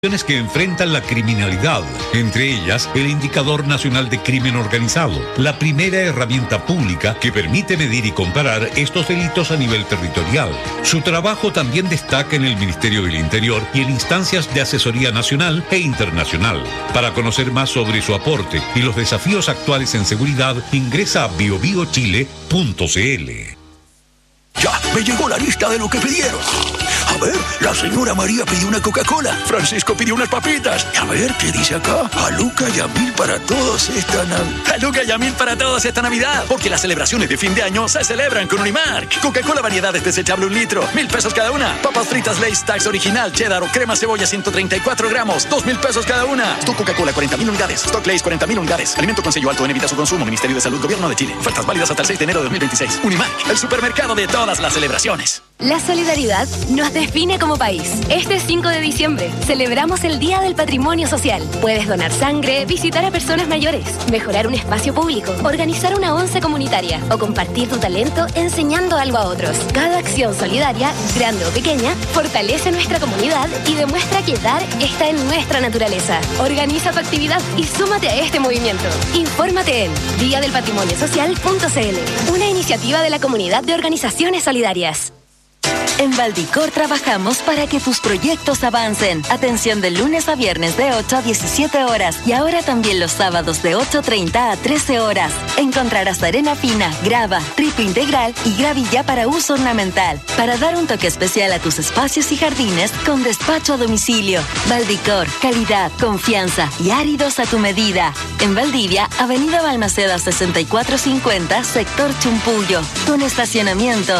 que enfrentan la criminalidad, entre ellas el Indicador Nacional de Crimen Organizado, la primera herramienta pública que permite medir y comparar estos delitos a nivel territorial. Su trabajo también destaca en el Ministerio del Interior y en instancias de asesoría nacional e internacional. Para conocer más sobre su aporte y los desafíos actuales en seguridad, ingresa a biobiochile.cl. Ya, me llegó la lista de lo que pidieron. A ver, la señora María pidió una Coca-Cola, Francisco pidió unas papitas. A ver, ¿qué dice acá? Aluca y Amil para todos esta Navidad. Aluca y Amil para todos esta Navidad, porque las celebraciones de fin de año se celebran con Unimark. Coca-Cola variedades desechable 1 litro, 1,000 pesos cada una. Papas fritas Lay's Tax original, cheddar o crema cebolla 134 gramos, 2,000 pesos cada una. Stock Coca-Cola 40,000 unidades, Stock Lay's 40,000 unidades. Alimento con sello alto en evita su consumo, Ministerio de Salud, Gobierno de Chile. Ofertas válidas hasta el 6 de enero de 2026. Unimark, el supermercado de todas las celebraciones. La solidaridad nos define como país. Este 5 de diciembre celebramos el Día del Patrimonio Social. Puedes donar sangre, visitar a personas mayores, mejorar un espacio público, organizar una once comunitaria o compartir tu talento enseñando algo a otros. Cada acción solidaria, grande o pequeña, fortalece nuestra comunidad y demuestra que dar está en nuestra naturaleza. Organiza tu actividad y súmate a este movimiento. Infórmate en diadelpatrimoniosocial.cl, una iniciativa de la Comunidad de Organizaciones Solidarias. En Valdicor trabajamos para que tus proyectos avancen. Atención de lunes a viernes de 8 a 17 horas y ahora también los sábados de 8:30 a 13 horas. Encontrarás arena fina, grava, ripo integral y gravilla para uso ornamental. Para dar un toque especial a tus espacios y jardines con despacho a domicilio. Valdicor, calidad, confianza y áridos a tu medida. En Valdivia, Avenida Balmaceda 6450, sector Chumpullo. Con estacionamiento.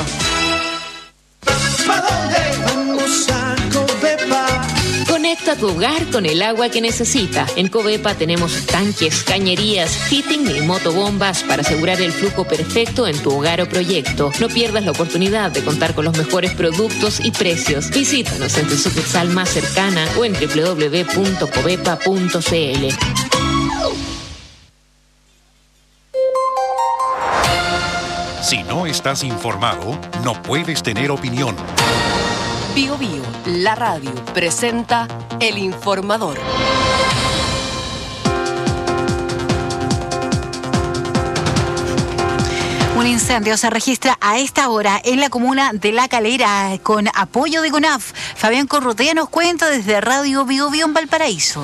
¿Para dónde vamos a Covepa? Conecta tu hogar con el agua que necesita. En Covepa tenemos tanques, cañerías, fitting y motobombas para asegurar el flujo perfecto en tu hogar o proyecto. No pierdas la oportunidad de contar con los mejores productos y precios. Visítanos en tu sucursal más cercana o en www.covepa.cl. Si no estás informado, no puedes tener opinión. Bio Bio, la radio, presenta El Informador. Un incendio se registra a esta hora en la comuna de La Calera con apoyo de CONAF. Fabián Corrotea nos cuenta desde Radio Bio Bio en Valparaíso.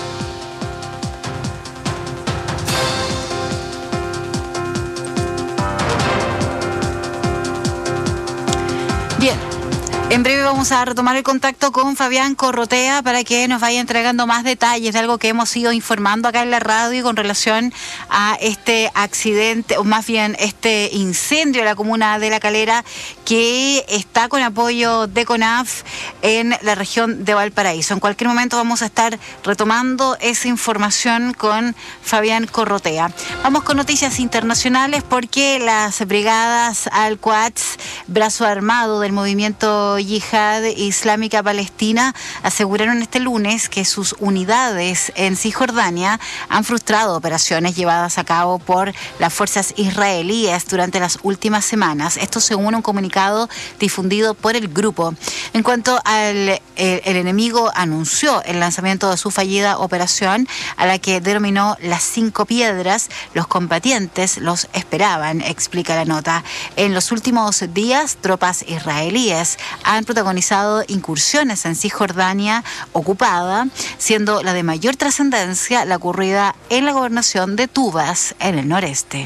Bien, en breve vamos a retomar el contacto con Fabián Corrotea para que nos vaya entregando más detalles de algo que hemos ido informando acá en la radio con relación a este accidente, o más bien este incendio en la comuna de La Calera que está con apoyo de CONAF en la región de Valparaíso. En cualquier momento vamos a estar retomando esa información con Fabián Corrotea. Vamos con noticias internacionales porque las brigadas Al-Quds, brazo armado del movimiento Yihad Islámica Palestina, aseguraron este lunes que sus unidades en Cisjordania han frustrado operaciones llevadas a cabo por las fuerzas israelíes durante las últimas semanas. Esto según un comunicado difundido por el grupo. En cuanto al el enemigo anunció el lanzamiento de su fallida operación, a la que denominó Las 5 Piedras, los combatientes los esperaban, explica la nota. En los últimos días, tropas israelíes han protagonizado incursiones en Cisjordania ocupada, siendo la de mayor trascendencia la ocurrida en la gobernación de Tubas, en el noreste.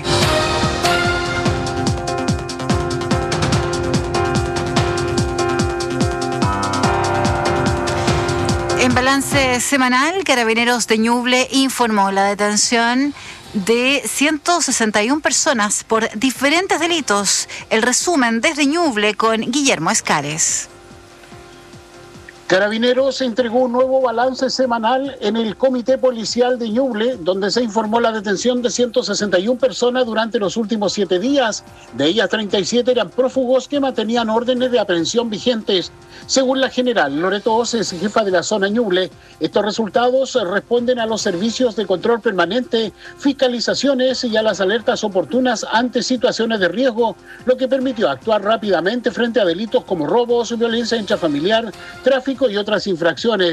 En balance semanal, Carabineros de Ñuble informó la detención de 161 personas por diferentes delitos. El resumen desde Ñuble con Guillermo Escares. Carabineros entregó un nuevo balance semanal en el Comité Policial de Ñuble, donde se informó la detención de 161 personas durante los últimos 7 días. De ellas, 37 eran prófugos que mantenían órdenes de aprehensión vigentes. Según la general Loreto Oces, jefa de la zona Ñuble, estos resultados responden a los servicios de control permanente, fiscalizaciones y a las alertas oportunas ante situaciones de riesgo, lo que permitió actuar rápidamente frente a delitos como robos, violencia intrafamiliar, tráfico y otras infracciones.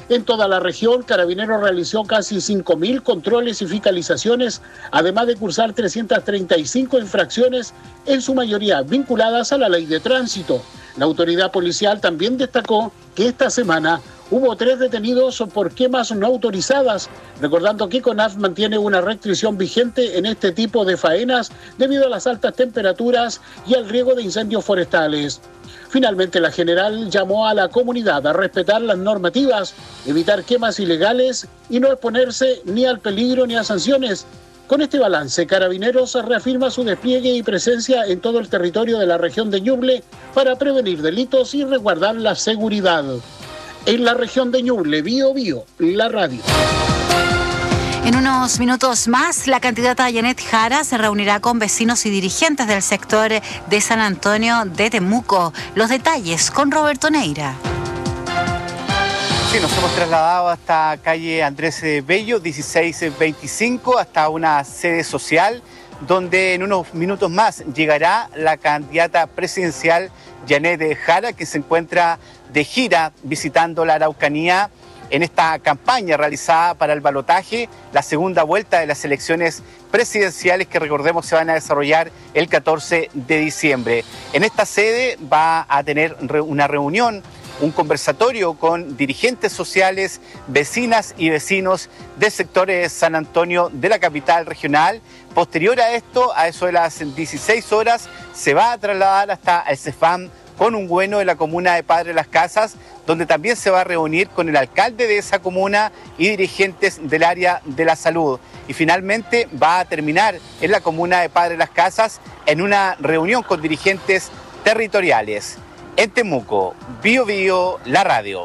En toda la región, Carabineros realizó casi 5.000 controles y fiscalizaciones, además de cursar 335 infracciones, en su mayoría vinculadas a la ley de tránsito. La autoridad policial también destacó que esta semana hubo 3 detenidos por quemas no autorizadas, recordando que CONAF mantiene una restricción vigente en este tipo de faenas debido a las altas temperaturas y al riesgo de incendios forestales. Finalmente, la general llamó a la comunidad a respetar las normativas, evitar quemas ilegales y no exponerse ni al peligro ni a sanciones. Con este balance, Carabineros reafirma su despliegue y presencia en todo el territorio de la región de Ñuble para prevenir delitos y resguardar la seguridad. En la región de Ñuble, Bío Bío, la radio. En unos minutos más, la candidata Janet Jara se reunirá con vecinos y dirigentes del sector de San Antonio de Temuco. Los detalles con Roberto Neira. Sí, nos hemos trasladado hasta calle Andrés Bello, 1625, hasta una sede social, donde en unos minutos más llegará la candidata presidencial Janet Jara, que se encuentra de gira visitando la Araucanía en esta campaña realizada para el balotaje, la segunda vuelta de las elecciones presidenciales que, recordemos, se van a desarrollar el 14 de diciembre. En esta sede va a tener una reunión, un conversatorio con dirigentes sociales, vecinas y vecinos del sector de San Antonio de la capital regional. Posterior a esto, a eso de las 16 horas, se va a trasladar hasta el CEFAM con un bueno de la comuna de Padre Las Casas, donde también se va a reunir con el alcalde de esa comuna y dirigentes del área de la salud. Y finalmente va a terminar en la comuna de Padre Las Casas en una reunión con dirigentes territoriales. En Temuco, Bío Bío, la radio.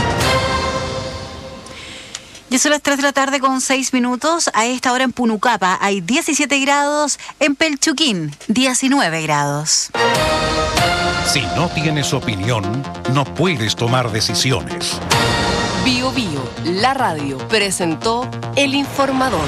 Ya son las 3 de la tarde con 6 minutos. A esta hora en Punucapa hay 17 grados, en Pelchuquín 19 grados. Si no tienes opinión, no puedes tomar decisiones. Bío Bío, la radio, presentó El Informador.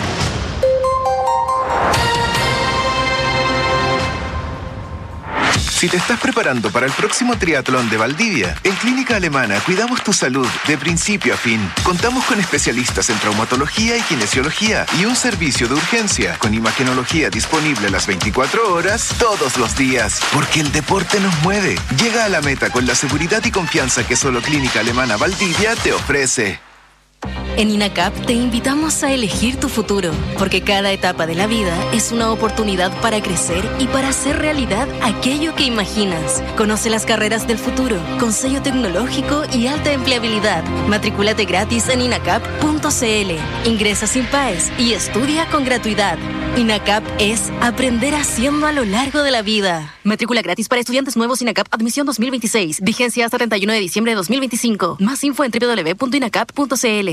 Si te estás preparando para el próximo triatlón de Valdivia, en Clínica Alemana cuidamos tu salud de principio a fin. Contamos con especialistas en traumatología y kinesiología y un servicio de urgencia con imagenología disponible las 24 horas, todos los días. Porque el deporte nos mueve. Llega a la meta con la seguridad y confianza que solo Clínica Alemana Valdivia te ofrece. En INACAP te invitamos a elegir tu futuro, porque cada etapa de la vida es una oportunidad para crecer y para hacer realidad aquello que imaginas. Conoce las carreras del futuro, con sello tecnológico y alta empleabilidad. Matricúlate gratis en inacap.cl. Ingresa sin PAES y estudia con gratuidad. INACAP es aprender haciendo a lo largo de la vida. Matrícula gratis para estudiantes nuevos INACAP Admisión 2026. Vigencia hasta 31 de diciembre de 2025. Más info en www.inacap.cl.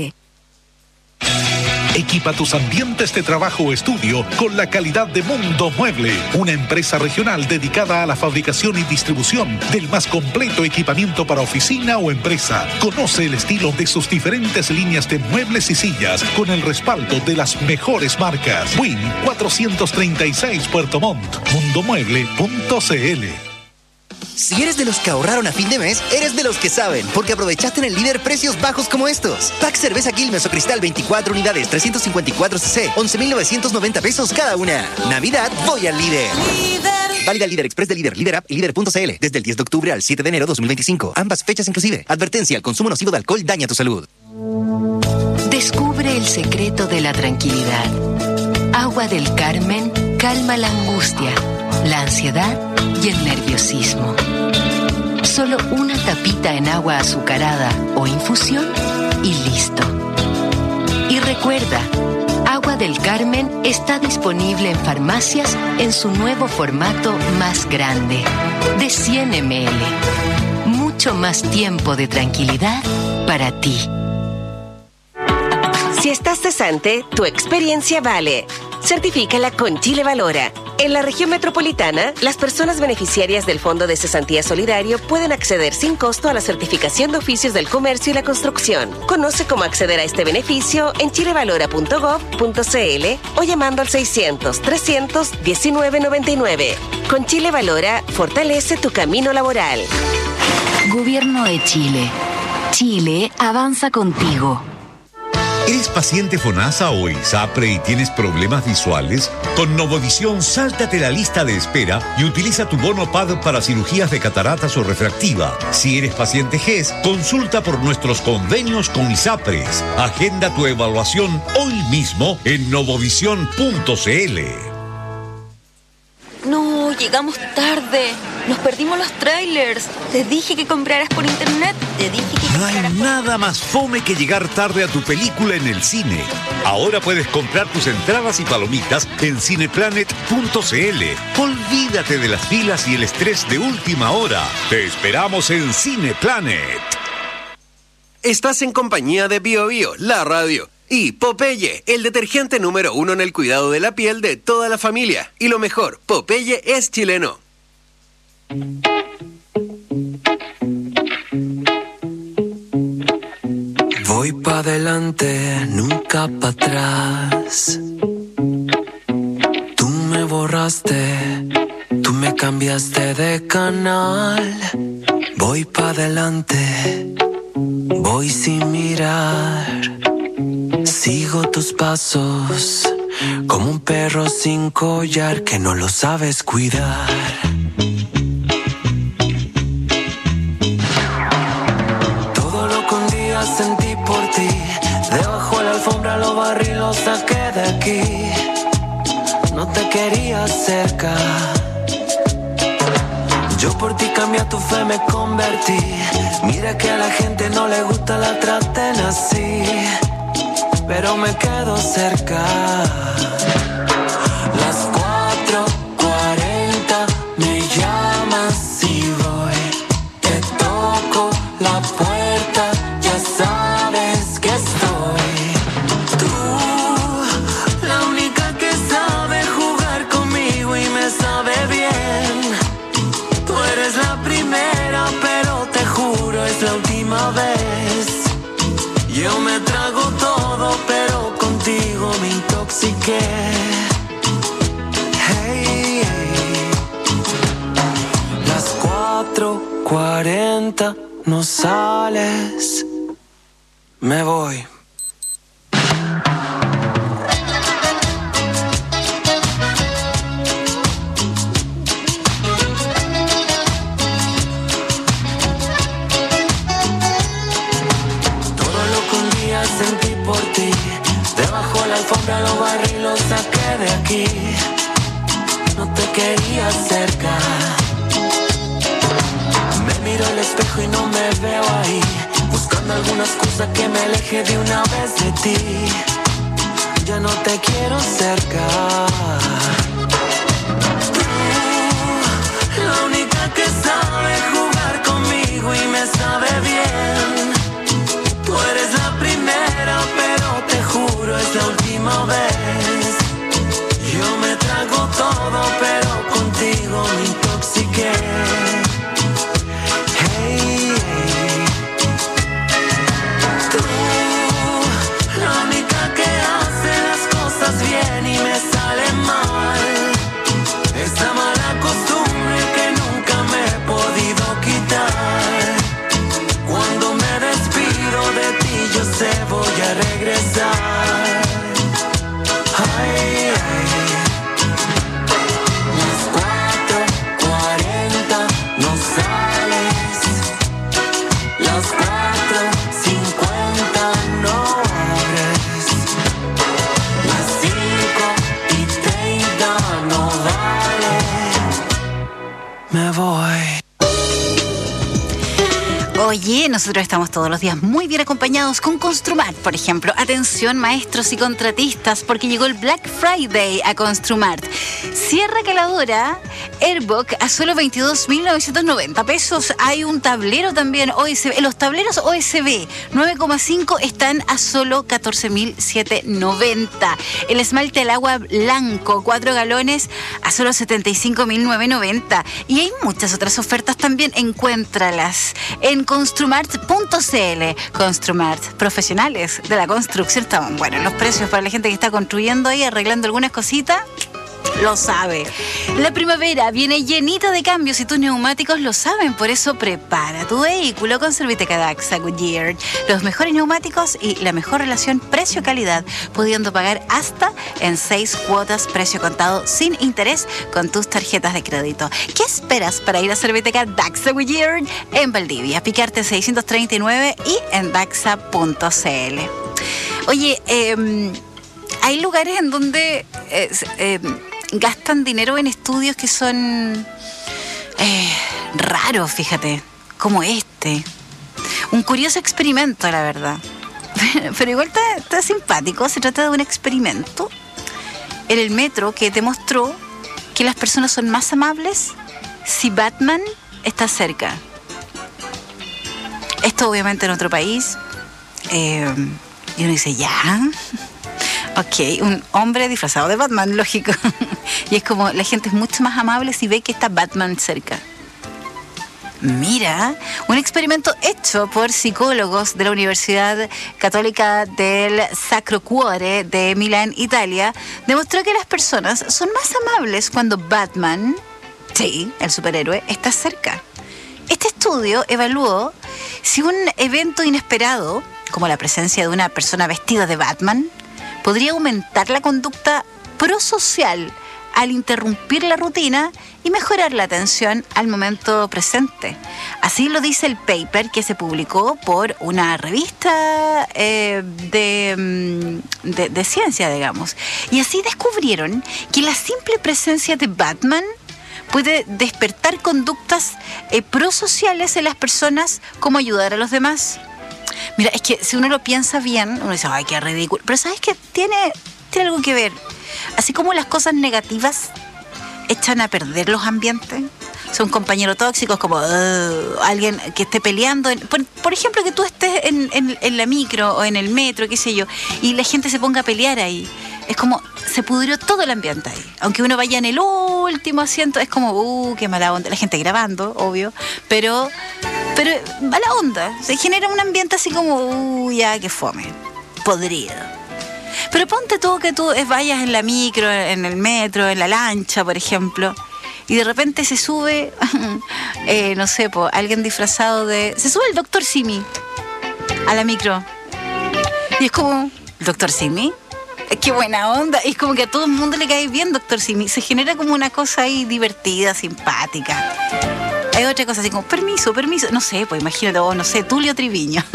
Equipa tus ambientes de trabajo o estudio con la calidad de Mundo Mueble, una empresa regional dedicada a la fabricación y distribución del más completo equipamiento para oficina o empresa. Conoce el estilo de sus diferentes líneas de muebles y sillas con el respaldo de las mejores marcas. Win 436 Puerto Montt. Mundomueble.cl. Si eres de los que ahorraron a fin de mes, eres de los que saben, porque aprovechaste en el líder precios bajos como estos. Pack cerveza Quilmes o Cristal 24 unidades, 354 cc, 11.990 pesos cada una. Navidad, voy al líder. Válida Líder Express de Líder, Líder App y Líder.cl. Desde el 10 de octubre al 7 de enero 2025. Ambas fechas inclusive. Advertencia, el consumo nocivo de alcohol daña tu salud. Descubre el secreto de la tranquilidad. Agua del Carmen calma la angustia, la ansiedad y el nerviosismo. Solo una tapita en agua azucarada o infusión y listo. Y recuerda, Agua del Carmen está disponible en farmacias en su nuevo formato más grande, de 100 ml. Mucho más tiempo de tranquilidad para ti. Si estás cesante, tu experiencia vale. Certifícala con Chile Valora. En la región metropolitana, las personas beneficiarias del Fondo de Cesantía Solidario pueden acceder sin costo a la certificación de oficios del comercio y la construcción. Conoce cómo acceder a este beneficio en chilevalora.gov.cl o llamando al 600-300-1999. Con Chile Valora, fortalece tu camino laboral. Gobierno de Chile. Chile avanza contigo. ¿Eres paciente FONASA o ISAPRE y tienes problemas visuales? Con Novovisión, sáltate la lista de espera y utiliza tu bono PAD para cirugías de cataratas o refractiva. Si eres paciente GES, consulta por nuestros convenios con ISAPRES. Agenda tu evaluación hoy mismo en novovisión.cl. No, llegamos tarde. Nos perdimos los trailers. Te dije que compraras por internet. No hay nada más fome que llegar tarde a tu película en el cine. Ahora puedes comprar tus entradas y palomitas en cineplanet.cl. Olvídate de las filas y el estrés de última hora. Te esperamos en Cineplanet. Estás en compañía de Bio Bio, la radio. Y Popeye, el detergente número 1 en el cuidado de la piel de toda la familia. Y lo mejor, Popeye es chileno. Voy pa' adelante, nunca pa' atrás. Tú me borraste, tú me cambiaste de canal. Voy pa' adelante, voy sin mirar. Sigo tus pasos, como un perro sin collar que no lo sabes cuidar. Todo lo que un día sentí por ti, debajo de la alfombra lo barrí, lo saqué de aquí. No te quería cerca, yo por ti cambié tu fe, me convertí. Mira que a la gente no le gusta la traten así, pero me quedo cerca. Las 4:40 me llamas y voy. Te toco la puerta, ya sabes que estoy. Tú, la única que sabe jugar conmigo y me sabe bien. Tú eres la primera, pero te juro es la última vez. Yo me trago todo, pero contigo me intoxiqué. Hey, hey. Las 4:40 no sales, me voy. Sentí por ti, debajo de la alfombra lo barrí, lo saqué de aquí. No te quería cerca, me miro al espejo y no me veo ahí, buscando alguna excusa que me aleje de una vez de ti. Ya no te quiero cerca. Tú, la única que sabe jugar conmigo y me sabe bien. Tú eres la primera, pero te juro es la última vez. Yo me trago todo, pero contigo me intoxiqué. Hey, hey. Tú, la única que hace las cosas bien y me sale mal. Esta mala costumbre que nunca me he podido quitar. Cuando me despido de ti yo sé voy a regresar. Ay, ay. Las 4:40 no sales, las 4:50 no abres, las 5:30 no vale, me voy. Oye, nosotros estamos todos los días muy bien acompañados con Construmart, por ejemplo. Atención, maestros y contratistas, porque llegó el Black Friday a Construmart. Sierra caladora Airbook a solo 22.990 pesos. Hay un tablero también OSB. Los tableros OSB 9,5 están a solo 14.790. El esmalte al agua blanco 4 galones a solo 75.990. Y hay muchas otras ofertas también. Encuéntralas en construmart.cl. Construmart, profesionales de la construcción. Estaban buenos los precios para la gente que está construyendo ahí, arreglando algunas cositas. Lo sabe. La primavera viene llenita de cambios y tus neumáticos lo saben. Por eso prepara tu vehículo con Serviteca Daxa Goodyear. Los mejores neumáticos y la mejor relación precio-calidad, pudiendo pagar hasta en 6 cuotas precio contado sin interés con tus tarjetas de crédito. ¿Qué esperas para ir a Serviteca Daxa Goodyear en Valdivia? Picarte 639 y en daxa.cl. Oye, hay lugares en donde gastan dinero en estudios que son raros, fíjate, como este. Un curioso experimento, la verdad. Pero igual está simpático. Se trata de un experimento en el metro que demostró que las personas son más amables si Batman está cerca. Esto obviamente en otro país. Y uno dice, ¿ya? Ok, un hombre disfrazado de Batman, lógico. Y es como, la gente es mucho más amable si ve que está Batman cerca. Mira, un experimento hecho por psicólogos de la Universidad Católica del Sacro Cuore de Milán, Italia, demostró que las personas son más amables cuando Batman, sí, el superhéroe, está cerca. Este estudio evaluó si un evento inesperado, como la presencia de una persona vestida de Batman, podría aumentar la conducta prosocial al interrumpir la rutina y mejorar la atención al momento presente. Así lo dice el paper que se publicó por una revista de ciencia, digamos. Y así descubrieron que la simple presencia de Batman puede despertar conductas prosociales en las personas, como ayudar a los demás. Mira, es que si uno lo piensa bien, uno dice, ay, qué ridículo. Pero ¿sabes qué? Tiene algo que ver. Así como las cosas negativas echan a perder los ambientes. Son compañeros tóxicos, como alguien que esté peleando. Por ejemplo, que tú estés en la micro o en el metro, qué sé yo, y la gente se ponga a pelear ahí. Es como, se pudrió todo el ambiente ahí. Aunque uno vaya en el último asiento, es como, qué mala onda. La gente grabando, obvio, pero mala onda. Se genera un ambiente así como, ya, qué fome, podrido. Pero ponte tú que tú vayas en la micro, en el metro, en la lancha, por ejemplo, y de repente se sube, no sé, alguien disfrazado de... Se sube el Dr. Simi a la micro. Y es como, ¿Dr. Simi? Qué buena onda. Es como que a todo el mundo le cae bien Dr. Simi. Se genera como una cosa ahí divertida, simpática. Hay otra cosa así como, permiso. No sé, pues imagínate, no sé, Tulio Triviño.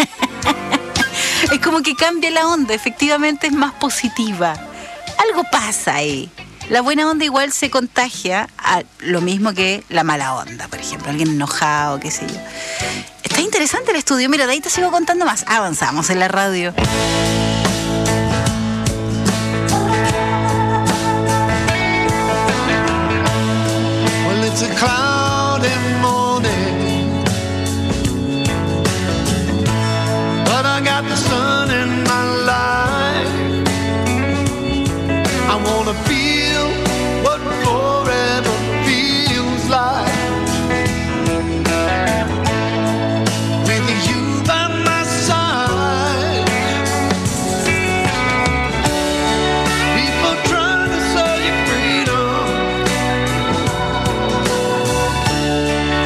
Es como que cambia la onda, efectivamente es más positiva. Algo pasa ahí. La buena onda igual se contagia a lo mismo que la mala onda, por ejemplo, alguien enojado, qué sé yo. Está interesante el estudio. Mira, de ahí te sigo contando más. Avanzamos en la radio. Well, it's a cloudy morning, but I got the sun in my life. I wanna feel what forever feels like. With you by my side, people trying to sell you freedom,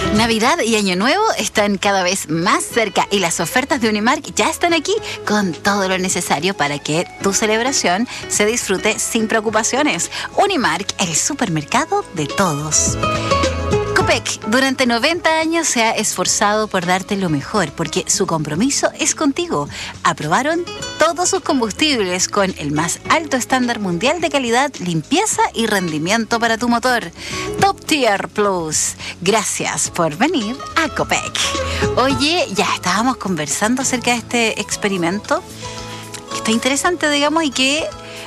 Navidad y Año Nuevo están cada vez más cerca y las ofertas de Unimark ya están aquí con todo lo necesario para que tu celebración se disfrute sin preocupaciones. Unimark, el supermercado de todos. Copec durante 90 años se ha esforzado por darte lo mejor porque su compromiso es contigo. Aprobaron todos sus combustibles con el más alto estándar mundial de calidad, limpieza y rendimiento para tu motor. Top Tier Plus. Gracias por venir a Copec. Oye, ya estábamos conversando acerca de este experimento que está interesante, digamos, y que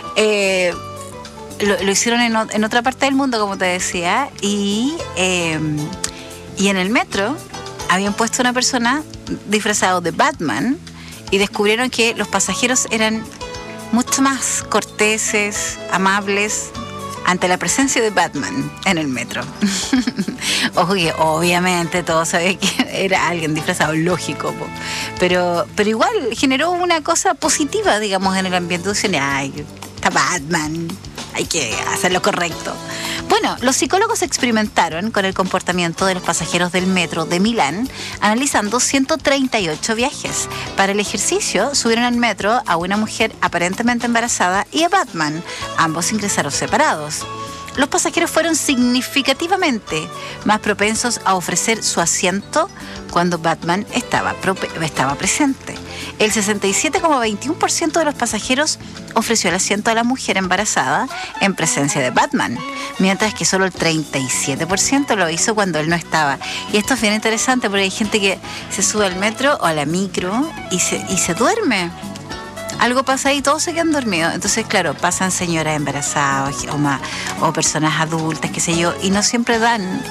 lo hicieron en otra parte del mundo, como te decía, y en el metro habían puesto una persona disfrazado de Batman y descubrieron que los pasajeros eran mucho más corteses, amables ante la presencia de Batman en el metro. Ojo que obviamente todos sabían que era alguien disfrazado, lógico, pero igual generó una cosa positiva, digamos, en el ambiente. Dicen, ay, está Batman, hay que hacer lo correcto. Bueno, los psicólogos experimentaron con el comportamiento de los pasajeros del metro de Milán, analizando 138 viajes. Para el ejercicio, subieron al metro a una mujer aparentemente embarazada y a Batman. Ambos ingresaron separados. Los pasajeros fueron significativamente más propensos a ofrecer su asiento cuando Batman estaba presente. El 67,21% de los pasajeros ofreció el asiento a la mujer embarazada en presencia de Batman, mientras que solo el 37% lo hizo cuando él no estaba. Y esto es bien interesante porque hay gente que se sube al metro o a la micro y se duerme. Algo pasa ahí, todos se quedan dormidos. Entonces, claro, pasan señoras embarazadas o personas adultas, qué sé yo, y no siempre dan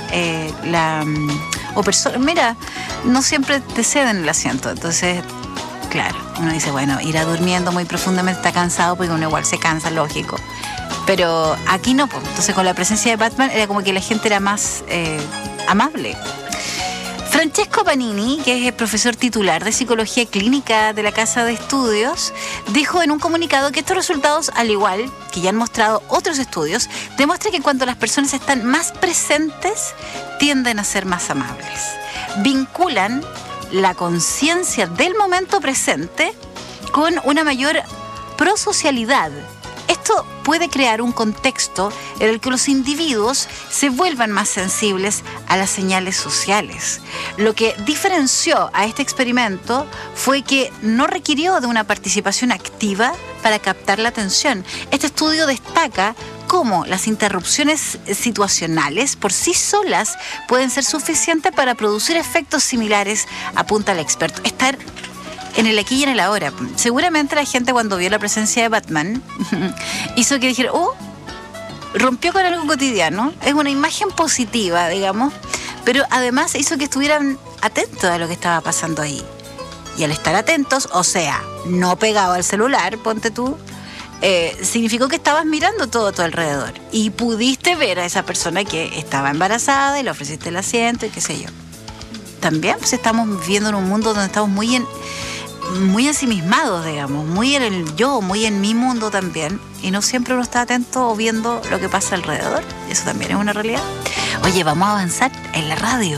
no siempre te ceden el asiento. Entonces, claro, uno dice, bueno, irá durmiendo muy profundamente, está cansado, porque uno igual se cansa, lógico. Pero aquí no, pues. Entonces, con la presencia de Batman era como que la gente era más amable. Francesco Panini, que es el profesor titular de Psicología Clínica de la Casa de Estudios, dijo en un comunicado que estos resultados, al igual que ya han mostrado otros estudios, demuestran que cuando las personas están más presentes, tienden a ser más amables. Vinculan la conciencia del momento presente con una mayor prosocialidad. Esto puede crear un contexto en el que los individuos se vuelvan más sensibles a las señales sociales. Lo que diferenció a este experimento fue que no requirió de una participación activa para captar la atención. Este estudio destaca cómo las interrupciones situacionales por sí solas pueden ser suficientes para producir efectos similares, apunta el experto. Estar en el aquí y en el ahora. Seguramente la gente, cuando vio la presencia de Batman, hizo que dijera, rompió con algo cotidiano. Es una imagen positiva, digamos, pero además hizo que estuvieran atentos a lo que estaba pasando ahí. Y al estar atentos, o sea, no pegado al celular, ponte tú, significó que estabas mirando todo a tu alrededor y pudiste ver a esa persona que estaba embarazada y le ofreciste el asiento y qué sé yo. También pues, estamos viviendo en un mundo donde estamos muy ensimismados, digamos, muy en el yo, muy en mi mundo también, y no siempre uno está atento o viendo lo que pasa alrededor. Eso también es una realidad. Oye, vamos a avanzar en la radio.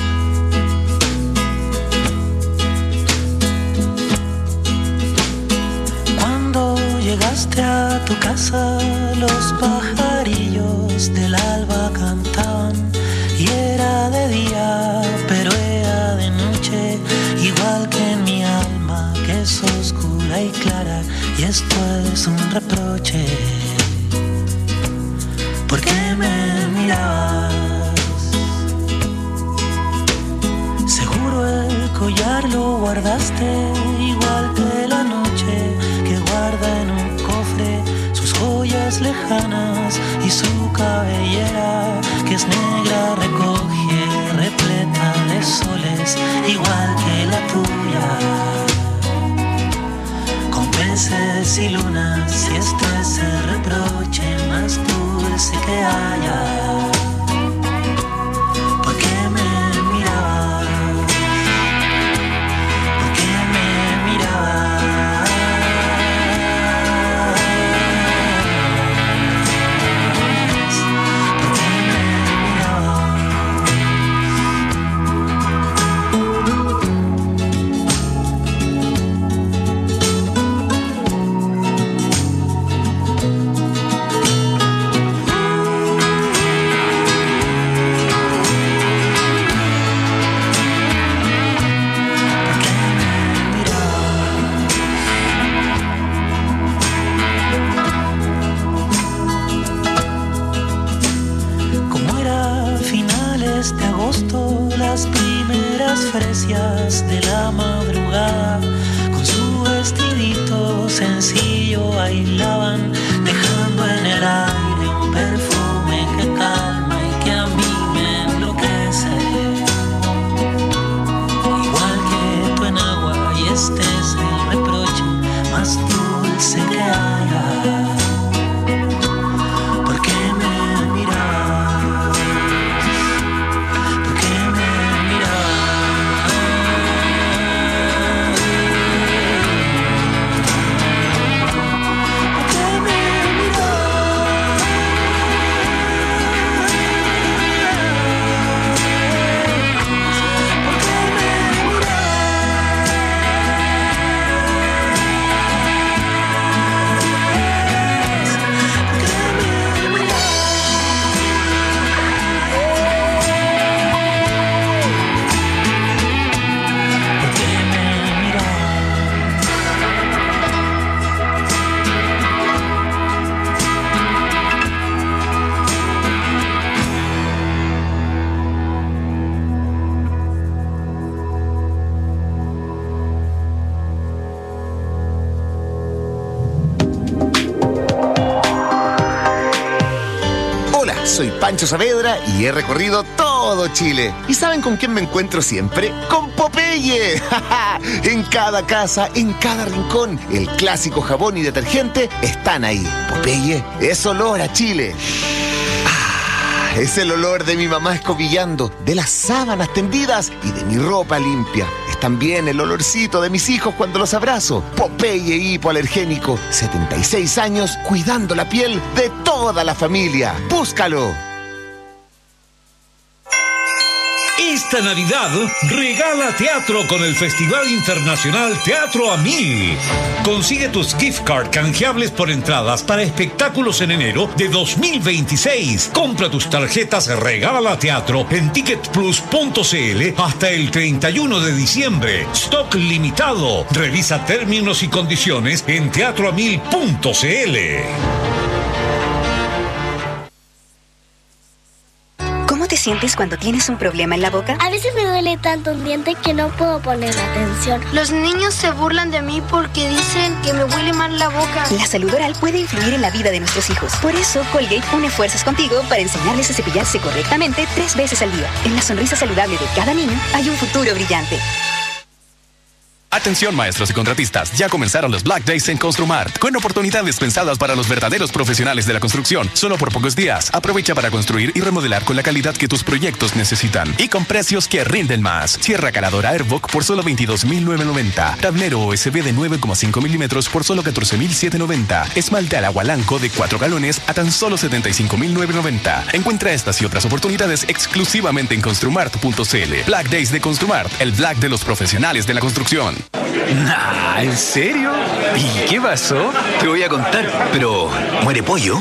Cuando llegaste a tu casa, los pajarillos del alba cantaban, y era de día, pero era de noche, igual que en mi alma, que es oscura y clara, y esto es un reproche. ¿Por qué me mirabas? Seguro el collar lo guardaste, igual que la noche que guarda en un cofre sus joyas lejanas, y su cabellera, que es negra, recoge repleta de soles, igual que la tuya, con peces y lunas, y esto es el reproche más dulce que haya. ¿Por qué me mirabas? ¿Por qué me mirabas? ¿Por qué me mirabas? las primeras fresias de la madrugada, con su vestidito sencillo bailaban, dejando en el aire un perfume que calma y que a mí me enloquece. Igual que tú en agua, y este es el reproche más dulce que haya. ¿Por qué me miras? ¿Por qué me miras? ¿Por qué me miras? Soy Pancho Saavedra y he recorrido todo Chile. ¿Y saben con quién me encuentro siempre? ¡Con Popeye! En cada casa, en cada rincón, el clásico jabón y detergente están ahí. Popeye es olor a Chile. Es el olor de mi mamá escobillando, de las sábanas tendidas y de mi ropa limpia. Es también el olorcito de mis hijos cuando los abrazo. Popeye hipoalergénico, 76 años cuidando la piel de toda la familia. ¡Búscalo! Esta Navidad regala teatro con el Festival Internacional Teatro a Mil. Consigue tus gift card canjeables por entradas para espectáculos en enero de 2026. Compra tus tarjetas Regala Teatro en ticketplus.cl hasta el 31 de diciembre. Stock limitado. Revisa términos y condiciones en teatroamil.cl. ¿Cómo te sientes cuando tienes un problema en la boca? A veces me duele tanto un diente que no puedo poner atención. Los niños se burlan de mí porque dicen que me huele mal la boca. La salud oral puede influir en la vida de nuestros hijos. Por eso, Colgate une fuerzas contigo para enseñarles a cepillarse correctamente 3 veces al día. En la sonrisa saludable de cada niño hay un futuro brillante. Atención maestros y contratistas, ya comenzaron los Black Days en Construmart, con oportunidades pensadas para los verdaderos profesionales de la construcción, solo por pocos días. Aprovecha para construir y remodelar con la calidad que tus proyectos necesitan y con precios que rinden más. Sierra caladora Airbook por solo $22,990, tablero USB de 9,5 milímetros por solo $14,790, esmalte al agua Lanco de 4 galones a tan solo $75,990. Encuentra estas y otras oportunidades exclusivamente en construmart.cl. Black Days de Construmart, el Black de los profesionales de la construcción. Nah, ¿en serio? ¿Y qué pasó? Te voy a contar, pero ¿muere pollo?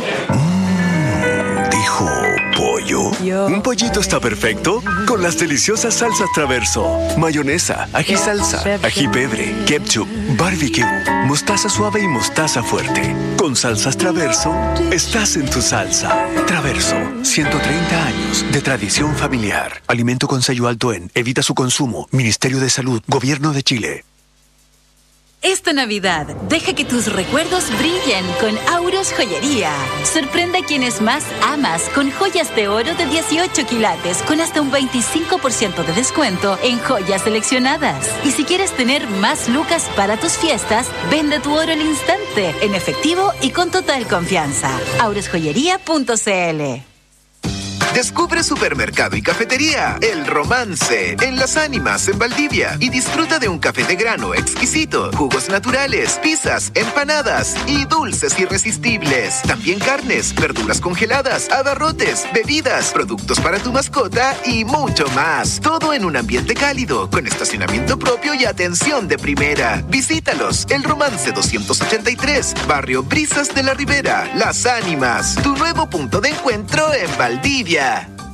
Dijo pollo. Un pollito está perfecto con las deliciosas salsas Traverso. Mayonesa, ají salsa, ají pebre, ketchup, barbecue, mostaza suave y mostaza fuerte. Con salsas Traverso, estás en tu salsa. Traverso, 130 años de tradición familiar. Alimento con sello alto en. Evita su consumo. Ministerio de Salud, Gobierno de Chile. Esta Navidad, deja que tus recuerdos brillen con Auros Joyería. Sorprende a quienes más amas con joyas de oro de 18 quilates con hasta un 25% de descuento en joyas seleccionadas. Y si quieres tener más lucas para tus fiestas, vende tu oro al instante, en efectivo y con total confianza. aurosjoyería.cl. Descubre Supermercado y Cafetería El Romance en Las Ánimas, en Valdivia, y disfruta de un café de grano exquisito, jugos naturales, pizzas, empanadas y dulces irresistibles. También carnes, verduras congeladas, abarrotes, bebidas, productos para tu mascota y mucho más. Todo en un ambiente cálido, con estacionamiento propio y atención de primera. Visítalos. El Romance 283, Barrio Brisas de la Ribera, Las Ánimas. Tu nuevo punto de encuentro en Valdivia.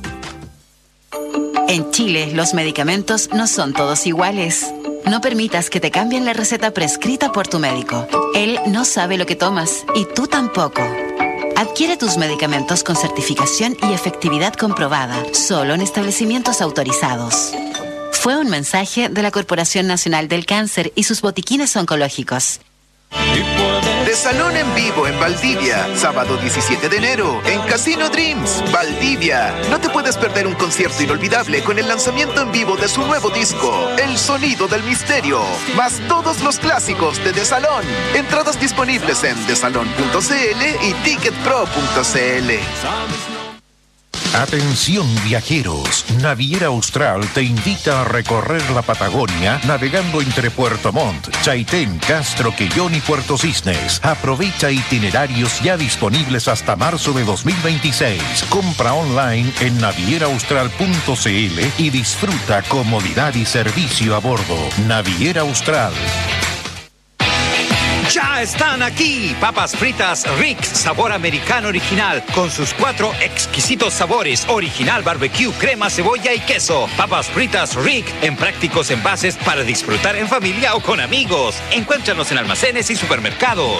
En Chile, los medicamentos no son todos iguales. No permitas que te cambien la receta prescrita por tu médico. Él no sabe lo que tomas y tú tampoco. Adquiere tus medicamentos con certificación y efectividad comprobada, solo en establecimientos autorizados. Fue un mensaje de la Corporación Nacional del Cáncer y sus botiquines oncológicos. Desalón en vivo en Valdivia, sábado 17 de enero, en Casino Dreams, Valdivia. No te puedes perder un concierto inolvidable con el lanzamiento en vivo de su nuevo disco, El Sonido del Misterio, más todos los clásicos de Desalón. Entradas disponibles en desalón.cl y ticketpro.cl. Atención viajeros, Naviera Austral te invita a recorrer la Patagonia navegando entre Puerto Montt, Chaitén, Castro, Quellón y Puerto Cisnes. Aprovecha itinerarios ya disponibles hasta marzo de 2026. Compra online en navieraaustral.cl y disfruta comodidad y servicio a bordo. Naviera Austral. Ya están aquí, papas fritas Rick, sabor americano original, con sus 4 exquisitos sabores, original, barbecue, crema, cebolla y queso. Papas fritas Rick, en prácticos envases para disfrutar en familia o con amigos. Encuéntranos en almacenes y supermercados.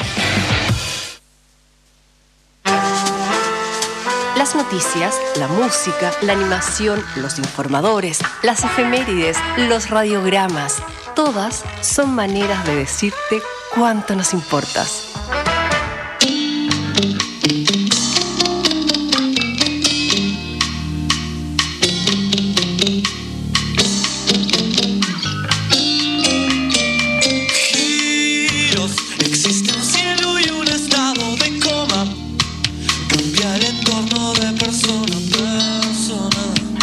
Las noticias, la música, la animación, los informadores, las efemérides, los radiogramas, todas son maneras de decirte cuánto nos importas. Giros, existe un cielo y un estado de coma. Cambia el entorno de persona a persona.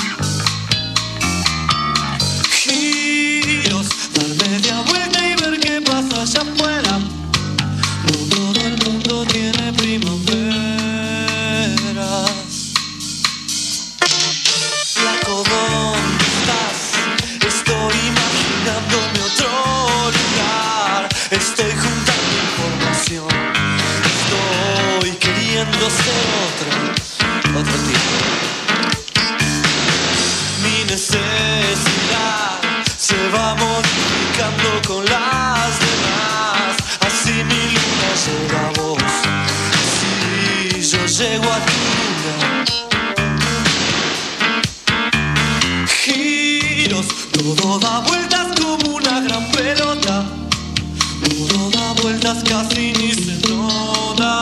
Giros, dar media vuelta y ver qué pasa allá afuera. No todo el mundo tiene primaveras. Flaco, ¿dónde estás? Estoy imaginándome otro lugar. Estoy juntando información. Estoy queriendo ser otro tipo. Mi necesidad se va modificando con las demás. Así mi luna llega a vos. Si yo llego a tu luna. Giros, todo da vueltas como una gran pelota. Todo da vueltas casi ni se nota.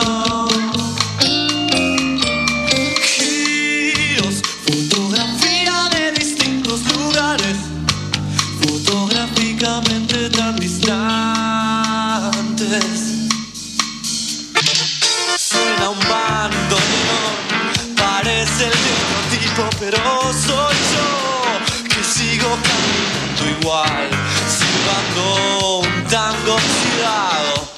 Giros, fotografía de distintos lugares, fotográficamente tan distantes. Suena un bandoneón, parece el de otro tipo, pero soy yo que sigo caminando igual, silbando un tango oxidado.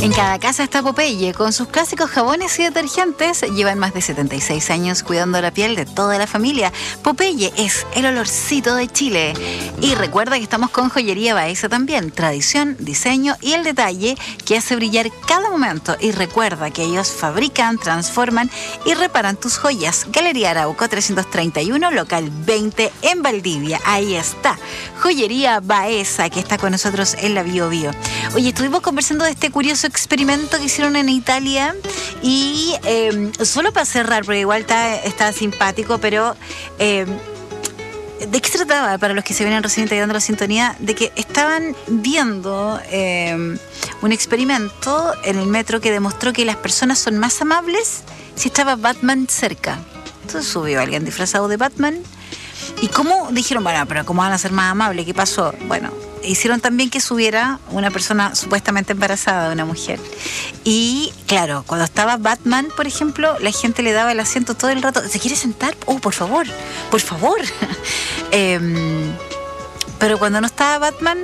En cada casa está Popeye, con sus clásicos jabones y detergentes. Llevan más de 76 años cuidando la piel de toda la familia. Popeye es el olorcito de Chile. Y recuerda que estamos con Joyería Baeza también. Tradición, diseño y el detalle que hace brillar cada momento. Y recuerda que ellos fabrican, transforman y reparan tus joyas. Galería Arauco 331, local 20 en Valdivia. Ahí está. Joyería Baeza, que está con nosotros en la Bio Bio. Oye, estuvimos conversando de este curioso experimento que hicieron en Italia y solo para cerrar, porque igual está simpático, pero ¿de qué se trataba? Para los que se vienen recién integrando la sintonía, de que estaban viendo un experimento en el metro que demostró que las personas son más amables si estaba Batman cerca. Entonces subió alguien disfrazado de Batman y cómo dijeron, bueno, pero ¿cómo van a ser más amables? ¿Qué pasó? Bueno, hicieron también que subiera una persona supuestamente embarazada, una mujer. Y claro, cuando estaba Batman, por ejemplo, la gente le daba el asiento todo el rato. ¿Se quiere sentar? Oh, por favor, por favor. Pero cuando no estaba Batman,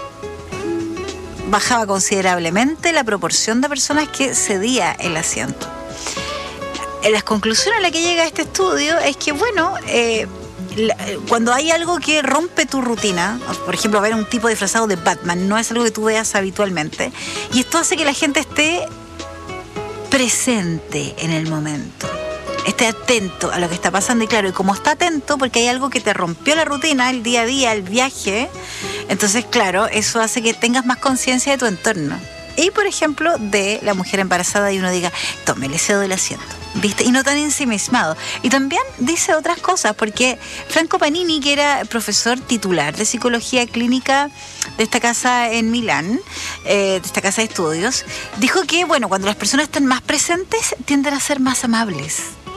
bajaba considerablemente la proporción de personas que cedía el asiento. Las conclusiones a las que llega este estudio es que, bueno, cuando hay algo que rompe tu rutina, por ejemplo, ver un tipo disfrazado de Batman, no es algo que tú veas habitualmente, y esto hace que la gente esté presente en el momento, esté atento a lo que está pasando. Y claro, y como está atento porque hay algo que te rompió la rutina, el día a día, el viaje, entonces claro, eso hace que tengas más conciencia de tu entorno. Y por ejemplo, de la mujer embarazada, y uno diga, tome, le cedo el asiento, ¿viste? Y no tan ensimismado. Y también dice otras cosas, porque Franco Panini, que era profesor titular de psicología clínica de esta casa en Milán, de esta casa de estudios, dijo que, bueno, cuando las personas están más presentes, tienden a ser más amables.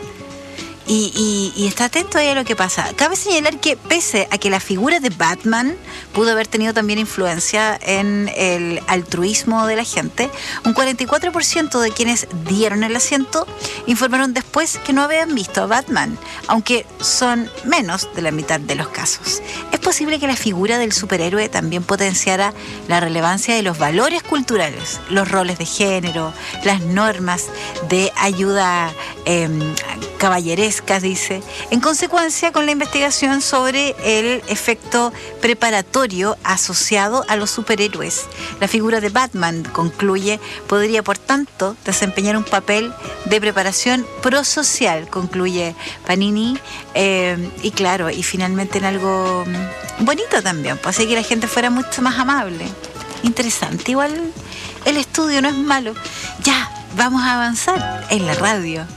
Y está atento ahí a lo que pasa. Cabe señalar que pese a que la figura de Batman pudo haber tenido también influencia en el altruismo de la gente, un 44% de quienes dieron el asiento informaron después que no habían visto a Batman, aunque son menos de la mitad de los casos. Es posible que la figura del superhéroe también potenciara la relevancia de los valores culturales, los roles de género, las normas de ayuda caballerescas, dice. En consecuencia, con la investigación sobre el efecto preparatorio asociado a los superhéroes, la figura de Batman, concluye, podría por tanto desempeñar un papel de preparación prosocial, concluye Panini, y claro, y finalmente en algo bonito también, pues así que la gente fuera mucho más amable. Interesante, igual el estudio no es malo. Ya, vamos a avanzar en la radio.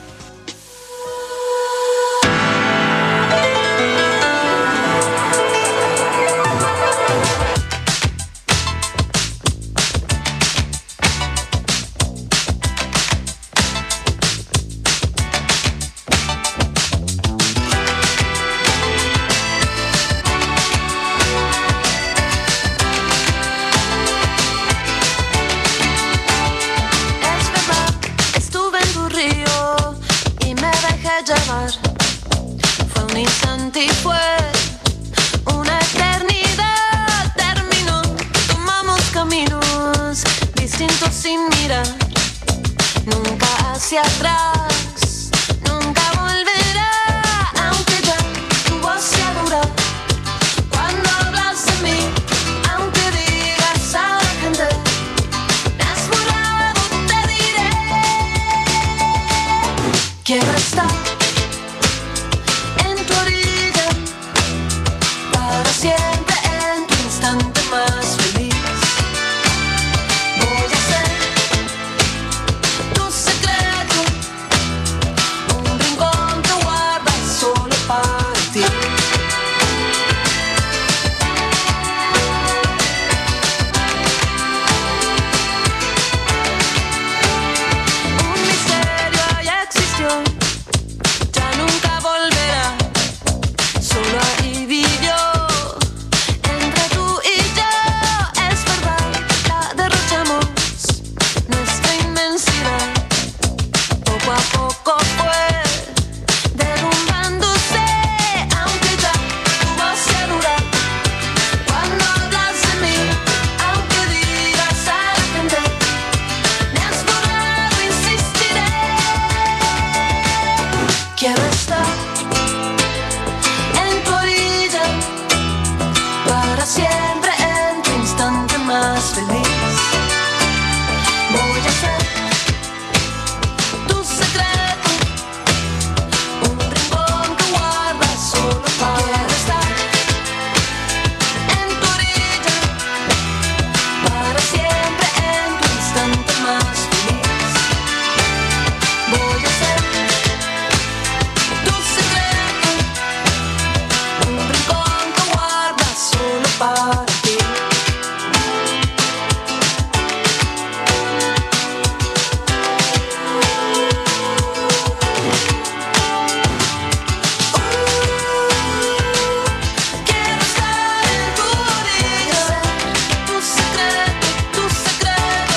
Fue un instante y fue una eternidad. Terminó, tomamos caminos distintos sin mirar, nunca hacia atrás, nunca volverá. Aunque ya tu voz sea dura cuando hablas de mí, aunque digas a la gente me has borrado, te diré, quiero estar siempre en tu instante más feliz. Voy a ser tu secreto feliz. Voy a ser tu secreto, un rincón que guardas solo para estar en tu orilla, para siempre en tu instante más feliz. Voy a ser tu secreto, un rincón que guardas solo para ti. Quiero estar en tu orilla, tu secreto, tu secreto.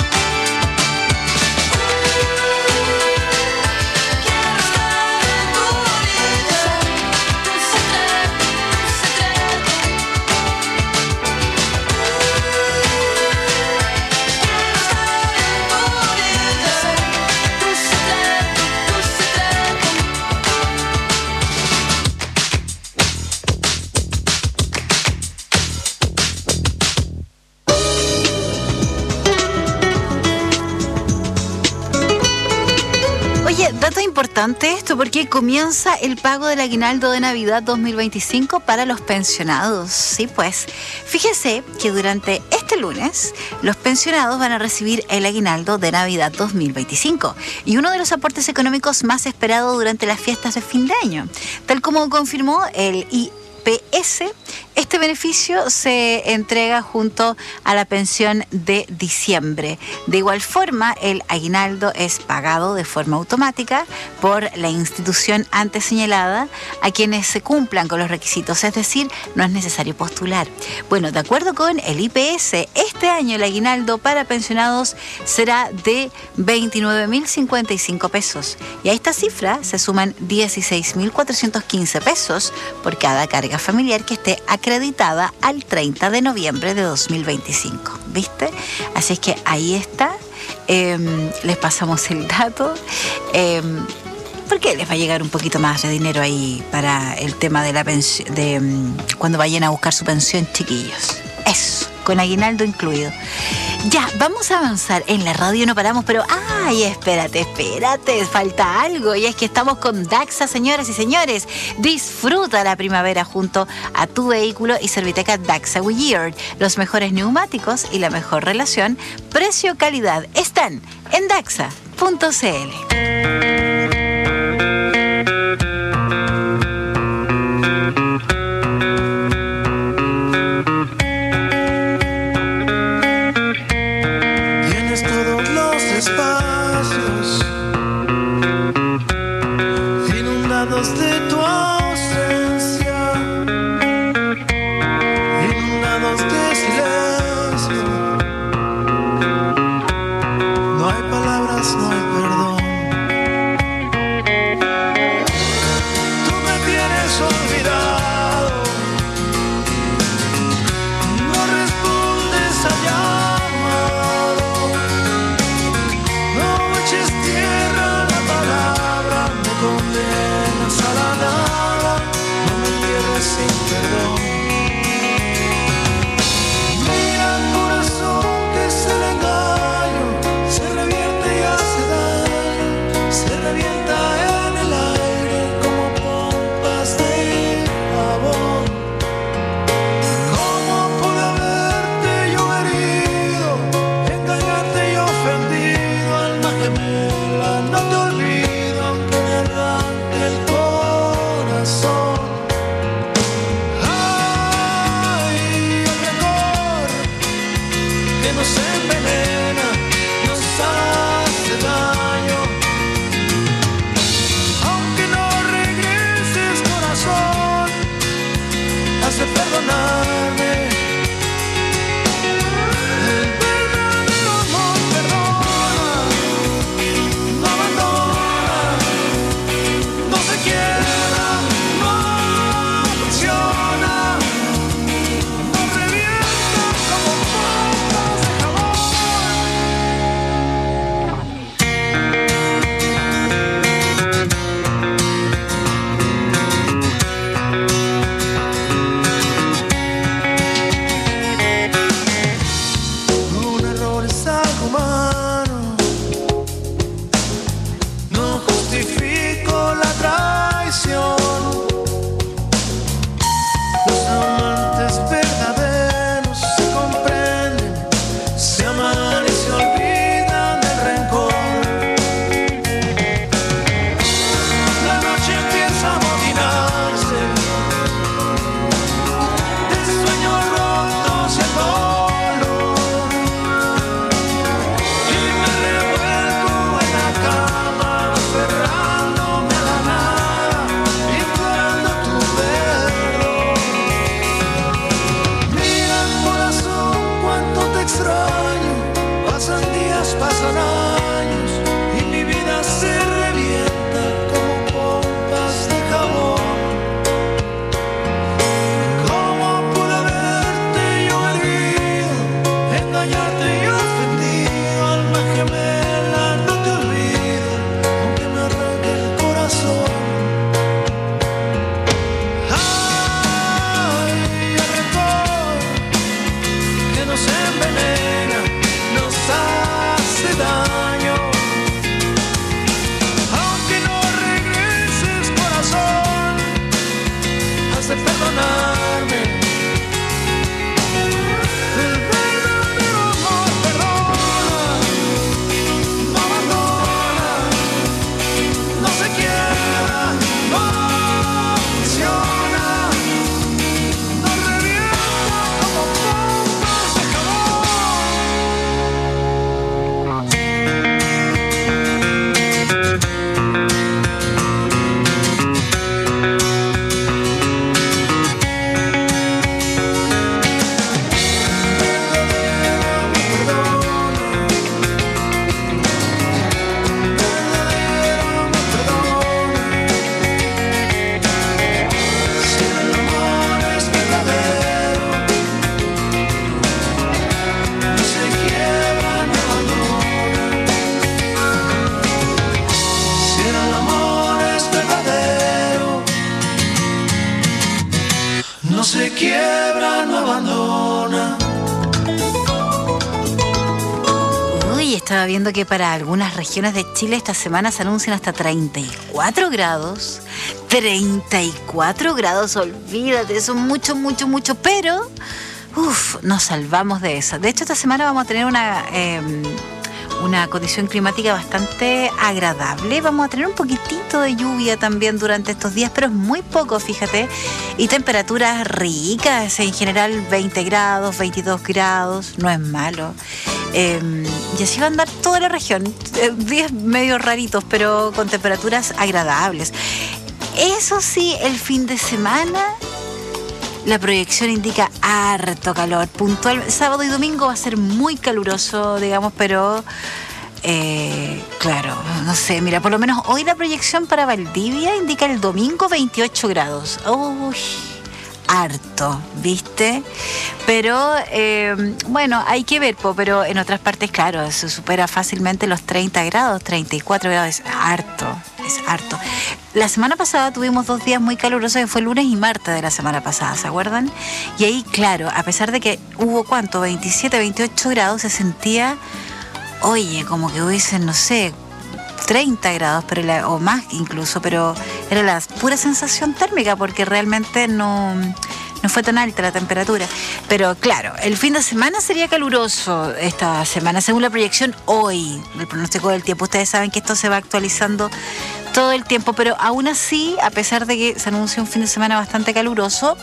Quiero estar en tu orilla, tu secreto, tu secreto. Oye, dato importante esto porque comienza el pago del aguinaldo de Navidad 2025 para los pensionados. Sí, pues, fíjese que durante este lunes los pensionados van a recibir el aguinaldo de Navidad 2025 y uno de los aportes económicos más esperados durante las fiestas de fin de año. Tal como confirmó el IPS, este beneficio se entrega junto a la pensión de diciembre. De igual forma, el aguinaldo es pagado de forma automática por la institución antes señalada a quienes se cumplan con los requisitos, es decir, no es necesario postular. Bueno, de acuerdo con el IPS, este año el aguinaldo para pensionados será de 29.055 pesos y a esta cifra se suman 16.415 pesos por cada carga familiar que esté acreditada al 30 de noviembre de 2025, ¿viste? Así es que ahí está, les pasamos el dato, porque les va a llegar un poquito más de dinero ahí para el tema de la pensión, cuando vayan a buscar su pensión, chiquillos. Eso, con aguinaldo incluido. Ya, vamos a avanzar. En la radio no paramos, pero ¡ay! Espérate, falta algo. Y es que estamos con Daxa, señoras y señores. Disfruta la primavera junto a tu vehículo y Serviteca Daxa Goodyear. Los mejores neumáticos y la mejor relación precio-calidad están en daxa.cl. Espacios inundados de tu ausencia, inundados de silencio. No hay palabras, no hay perdón. Tú me tienes olvidado, no respondes allá. Tierra, la palabra, me condenas a la nada, no me entierres sin perdón. Mira el corazón que es el engaño, se revierte y hace daño, se revienta en el aire como pompas de jabón. ¿Cómo pude haberte yo herido, engañarte y ofendido, alma gemela? No te olvido aunque me arranque el corazón. Ay, el rencor que nos envenena, nos hace daño. Aunque no regreses, corazón, has de perdonarme. El verdadero amor perdona, no abandona, no se quiebra, no funciona, no revienta como pompas de jabón. engañarte y ofendido, alma gemela, no te olvido, aunque me arranque el corazón. Ay, el rencor que nos envenena, nos hace daño. Aunque no regreses, corazón, has de perdonarme. El verdadero amor perdona, no abandona, no se quiebra, no funciona, no revienta como bombas de no se quiebra, no abandona. Uy, estaba viendo que para algunas regiones de Chile esta semana se anuncian hasta 34 grados. 34 grados, olvídate, eso es mucho, mucho, mucho, pero nos salvamos de eso. De hecho, esta semana vamos a tener una condición climática bastante agradable. Vamos a tener un poquitito de lluvia también durante estos días, pero es muy poco, fíjate. Y temperaturas ricas, en general 20 grados, 22 grados, no es malo. Y así va a andar toda la región. Días medio raritos, pero con temperaturas agradables. Eso sí, el fin de semana la proyección indica harto calor. Puntual, sábado y domingo va a ser muy caluroso, digamos, pero claro, no sé, mira, por lo menos hoy la proyección para Valdivia indica el domingo 28 grados. Uy, harto, ¿viste? Pero bueno, hay que ver, pero en otras partes, claro, se supera fácilmente los 30 grados, 34 grados, es harto. La semana pasada tuvimos 2 días muy calurosos, que fue lunes y martes de la semana pasada, ¿se acuerdan? Y ahí, claro, a pesar de que hubo, 27, 28 grados, se sentía, oye, como que hubiesen, no sé, 30 grados o más incluso, pero era la pura sensación térmica, porque realmente no fue tan alta la temperatura. Pero claro, el fin de semana sería caluroso esta semana, según la proyección hoy, el pronóstico del tiempo. Ustedes saben que esto se va actualizando todo el tiempo, pero aún así, a pesar de que se anuncia un fin de semana bastante caluroso,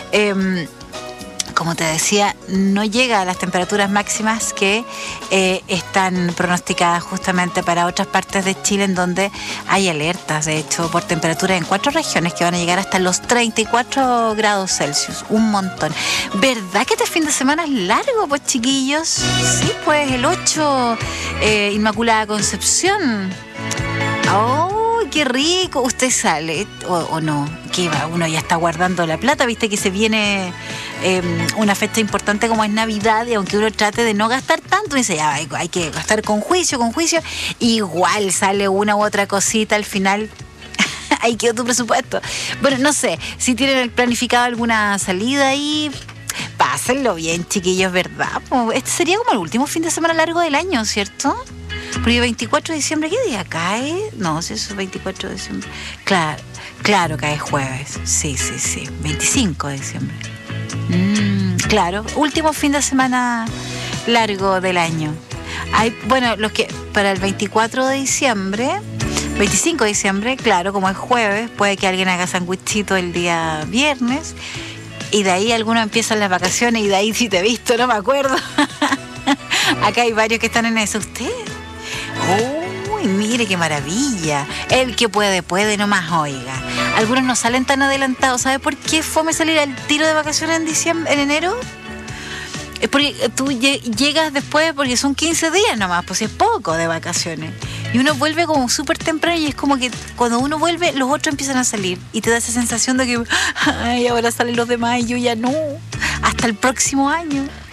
como te decía, no llega a las temperaturas máximas que están pronosticadas justamente para otras partes de Chile, en donde hay alertas, de hecho, por temperatura en 4 regiones que van a llegar hasta los 34 grados Celsius, un montón. ¿Verdad que este fin de semana es largo, pues, chiquillos? Sí, pues, el 8, Inmaculada Concepción. ¡Oh! ¡Qué rico! ¿Usted sale o no? ¿Qué va? Uno ya está guardando la plata, viste que se viene una fecha importante como es Navidad, y aunque uno trate de no gastar tanto, dice, ya hay que gastar con juicio, igual sale una u otra cosita al final. Ahí quedó tu presupuesto. Bueno, no sé, si tienen planificado alguna salida ahí, pásenlo bien, chiquillos, ¿verdad? Este sería como el último fin de semana largo del año, ¿cierto? Porque 24 de diciembre, ¿qué día cae? No, si eso es 24 de diciembre. Claro, cae jueves. Sí, 25 de diciembre. Claro, último fin de semana largo del año. Bueno, los que para el 24 de diciembre, 25 de diciembre, claro, como es jueves, puede que alguien haga sandwichito el día viernes, y de ahí algunos empiezan las vacaciones, y de ahí, si te he visto, no me acuerdo. Acá hay varios que están en eso. ¿Usted? Uy, mire qué maravilla. El que puede nomás, oiga. Algunos no salen tan adelantados. ¿Sabe por qué fome salir al tiro de vacaciones en enero? Es porque tú llegas después, porque son 15 días nomás, pues es poco de vacaciones. Y uno vuelve como súper temprano, y es como que cuando uno vuelve, los otros empiezan a salir. Y te da esa sensación de que, ay, ahora salen los demás y yo ya no. Hasta el próximo año.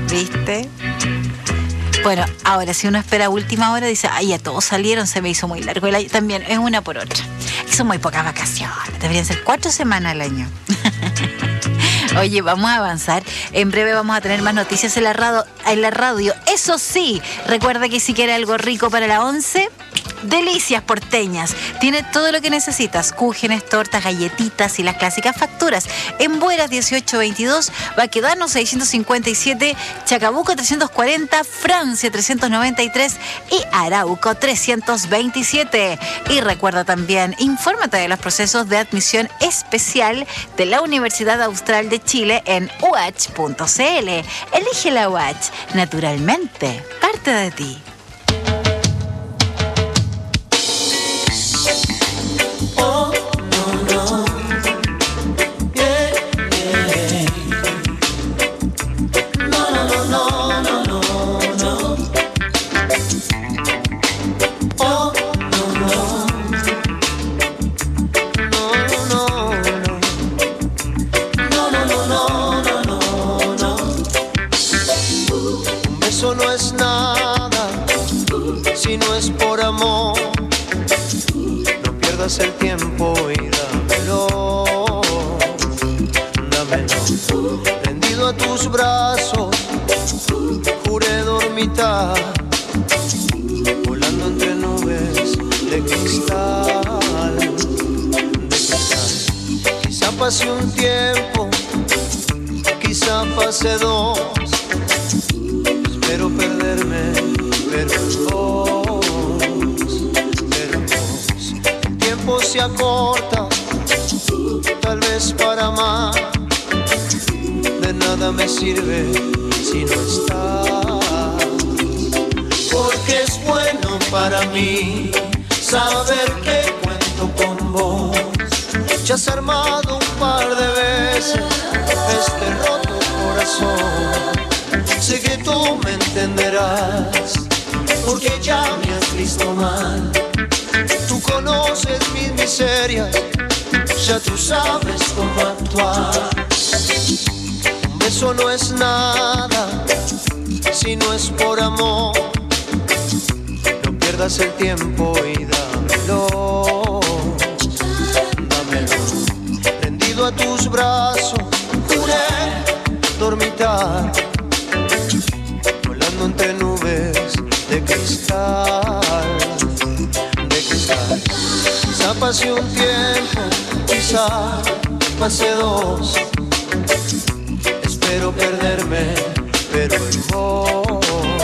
¿Viste? Bueno, ahora si uno espera a última hora, dice, ay, ya todos salieron, se me hizo muy largo el año. También es una por otra. Y son muy pocas vacaciones, deberían ser 4 semanas al año. Oye, vamos a avanzar. En breve vamos a tener más noticias en la radio. Eso sí, recuerda que si quiere algo rico para la 11... Delicias Porteñas. Tiene todo lo que necesitas. Cúgenes, tortas, galletitas y las clásicas facturas. En Bueras 1822, Baquedano 657, Chacabuco 340, Francia 393 y Arauco 327. Y recuerda también, infórmate de los procesos de admisión especial de la Universidad Austral de Chile en uach.cl. Elige la UACH. Naturalmente, parte de ti. El tiempo y dámelo, rendido a tus brazos, juré dormitar, volando entre nubes de cristal, Quizá pase un tiempo, quizá pase 2, espero perderme, pero se acorta, tal vez para más. De nada me sirve si no estás, porque es bueno para mí saber que cuento con vos. Ya has armado un par de veces este roto corazón. Sé que tú me entenderás, porque ya me has visto mal. Tú conoces mis miserias, ya tú sabes cómo actuar. Un beso no es nada si no es por amor. No pierdas el tiempo y dámelo, rendido a tus brazos, juré dormitar, volando entre nubes de cristal. Quizá pase un tiempo, quizá pase 2, espero perderme, pero en vos,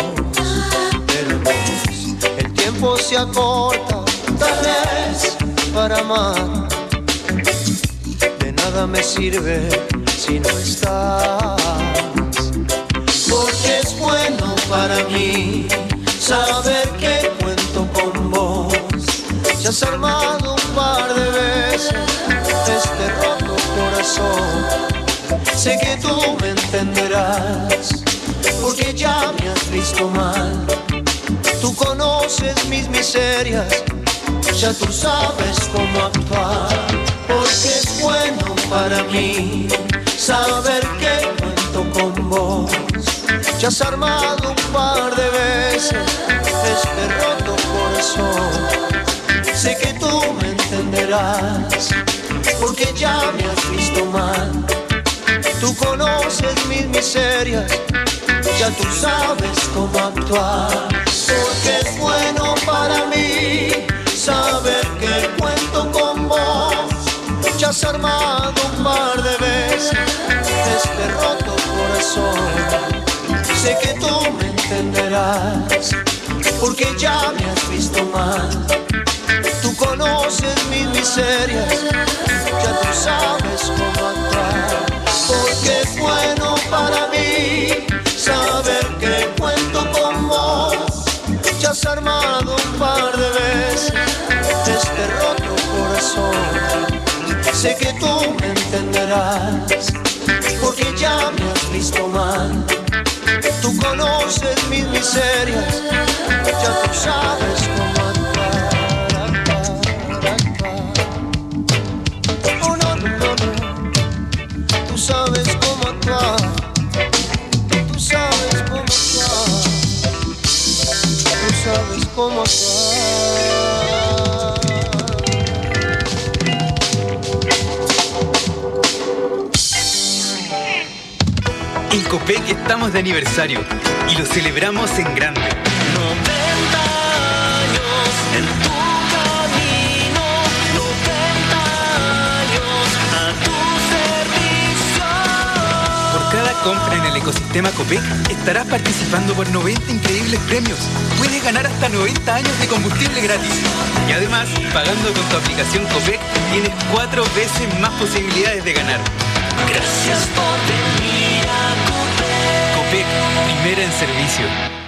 el tiempo se acorta, tal vez para amar. De nada me sirve si no estás, porque es bueno para mí saber que cuento con vos. Ya has armado un par de veces este roto corazón. Sé que tú me entenderás, porque ya me has visto mal. Tú conoces mis miserias, ya tú sabes cómo actuar. Porque es bueno para mí saber que cuento con vos. Ya has armado un par de veces este roto corazón. Sé que tú me entenderás, porque ya me has visto mal. Tú conoces mis miserias, ya tú sabes cómo actuar. Porque es bueno para mí saber que cuento con vos. Ya has armado un par de veces este roto corazón. Sé que tú me entenderás, porque ya me has visto mal. Tú conoces mis miserias, ya tú sabes cómo actuar. Porque es bueno para mí saber que cuento con vos. Ya has armado un par de veces este roto corazón. Sé que tú me entenderás, porque ya me has visto mal. Tú conoces mis miserias, ya tú sabes cómo actuar. Tú sabes cómo actuar, tú sabes como En Copec estamos de aniversario y lo celebramos en grande. 90 años en tu camino, 90 años a tu servicio. Por cada compra en el ecosistema Copec estarás participando por 90 increíbles premios. Puedes ganar hasta 90 años de combustible gratis. Y además, pagando con tu aplicación Copec, tienes 4 veces más posibilidades de ganar. Gracias por venir a Copec. Copec, primera en servicio.